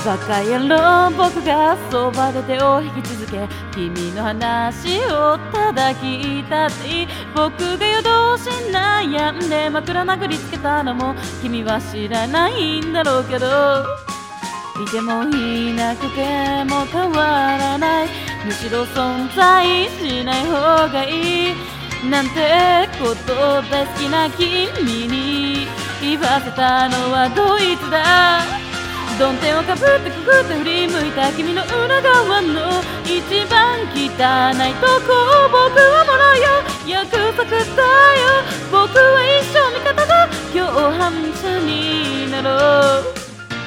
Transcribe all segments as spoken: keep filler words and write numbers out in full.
バカ野郎、僕がそばで手を引き続け、君の話をただ聞いたっていい。僕が夜通し悩んで枕殴りつけたのも君は知らないんだろうけど、いてもいなくても変わらない、むしろ存在しない方がいいなんてこと大好きな君に言わせたのはどいつだ。曇天をかぶってくぐって振り向いた君の裏側の一番汚いとこを僕はもらうよ。約束だよ、僕は一生味方だ、共犯者になろう。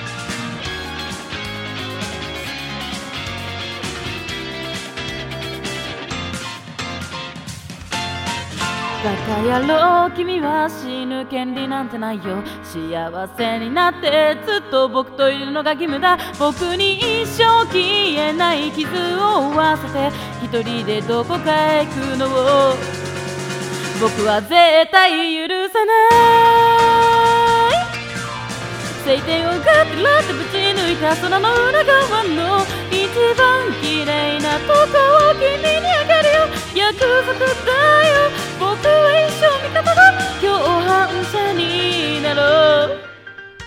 バカ野郎、君は死ぬ権利なんてないよ。幸せになってずっと僕といるのが義務だ。僕に一生消えない傷を負わせて一人でどこかへ行くのを僕は絶対許さない。晴天をガッてラッてぶち抜いた空の裏側の一番綺麗なとこを君に